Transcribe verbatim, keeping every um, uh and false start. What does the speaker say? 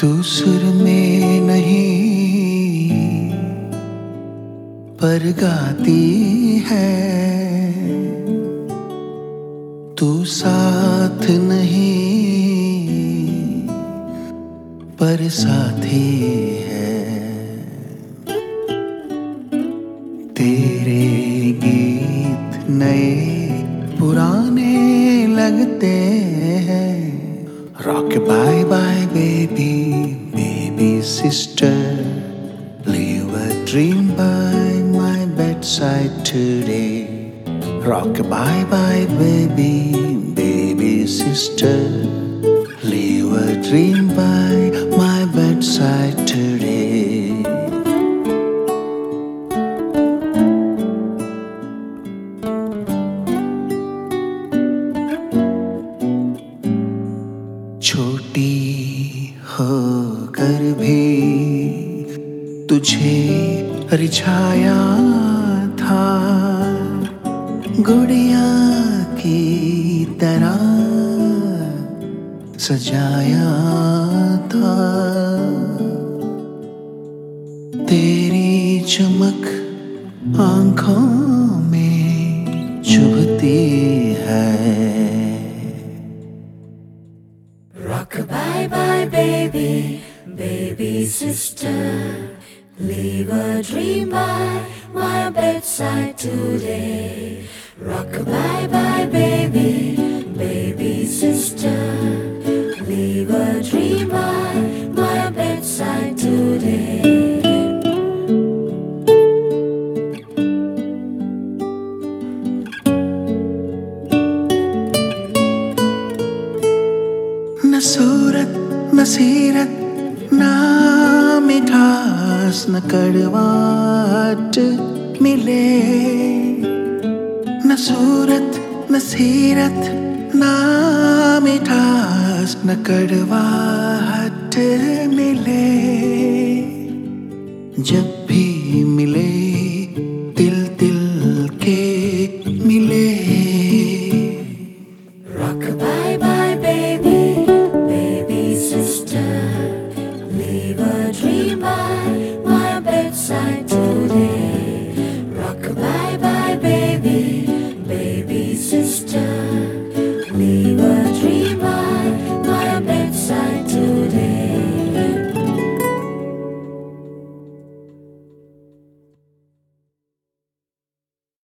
तू सुर में नहीं पर गाती है, तू साथ नहीं पर साथी है। तेरे गीत नए पुराने लगते हैं। Rock bye bye baby, baby sister, live a dream by my bedside today. Rock bye bye baby, baby sister, live a dream by my bedside today. छोटी होकर भी तुझे रिझाया था, गुड़िया की तरह सजाया था। तेरी चमक आँखों में चुभती है। Rock bye bye baby, baby sister, leave a dream by my bedside today. Rock bye bye baby, baby sister, leave a dream by my bedside today. न सूरत न सीरत न मिठास न कड़वाहट मिले। न सूरत न सीरत न मिठास न कड़वाहट मिले। जब